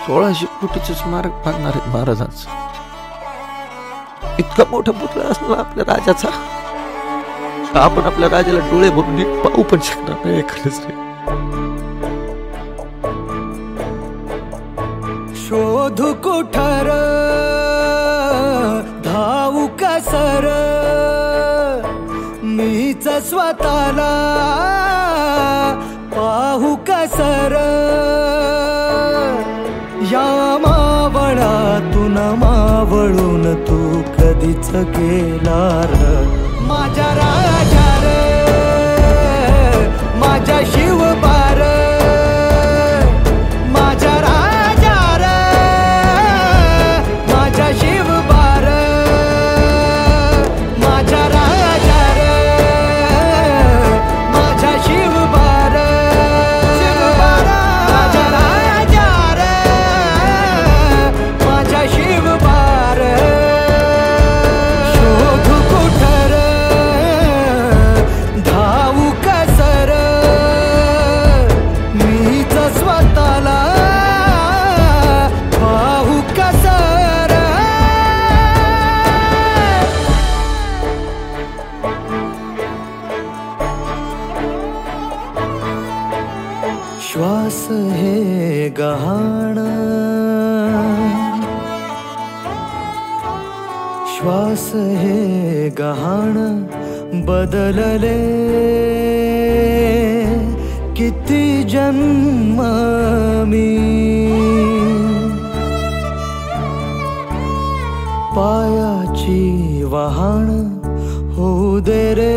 1600 कोटीचं स्मारक बांधणार आहेत महाराजांचं. इतका मोठा पुतळा असणार आपल्या राजाचा, आपण आपल्या राजाला डोळे भरून नीट पाहू पण शकणार नाही एखादच रे. शोधू कुठर धावू कसर, मीच स्वतःला पाहू कसर. या मावळातून मावळून तू कधीच गेलार. माझ्या राजा रे, माझ्या शिवबार, माझ्या राजा रे, माझ्या शिवबार, माझ्या राजा रे, माझ्या शिवबार, माझ्या राजा रे, माझ्या शिवबार. शोधू कुठर धावू कसर, मीच स्वतःला पाहू कसर. श्वास हे गहाण, श्वास हे गहाण बदलले किती जन्म मी. पायाची वहाण होऊ दे रे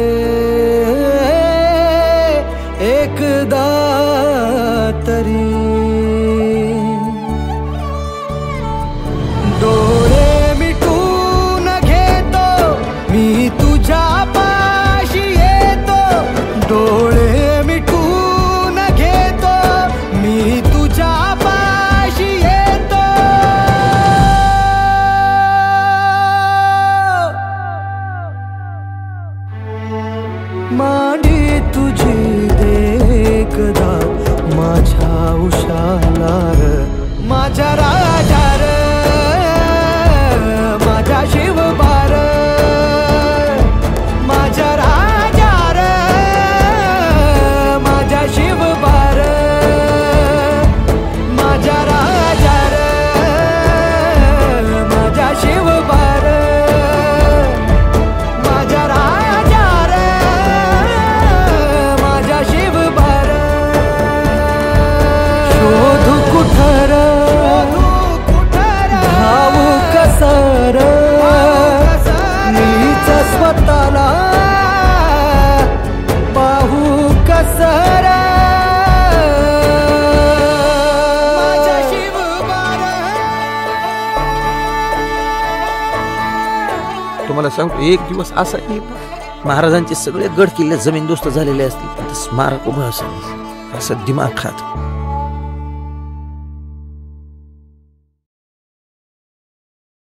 एकदा तरी. डोळे मिटून घेतो मी तुझ्या पाशी येतो. डोळे मिटून घेतो मी तुझ्या पाशी येतो. मांडी तुझी देखदा माझ्या उशाला र. माझ्या राजा र, माझ्या शिवबार, माझ्या राजा र, माझ्या शिवबार, माझ्या राजा र, माझ्या शिवबार, माझ्या राजा र, माझ्या शिवबार. शोधू कुठर धावू कसर, मीच स्वतःला पाहू कसर. माझ्या शिवबार. तुम्हाला सांगतो, एक दिवस असा येईल महाराजांचे सगळे गड किल्ले जमीनदोस्त झालेले असतील, पण स्मारक उभं असेल असं दिमाग खात.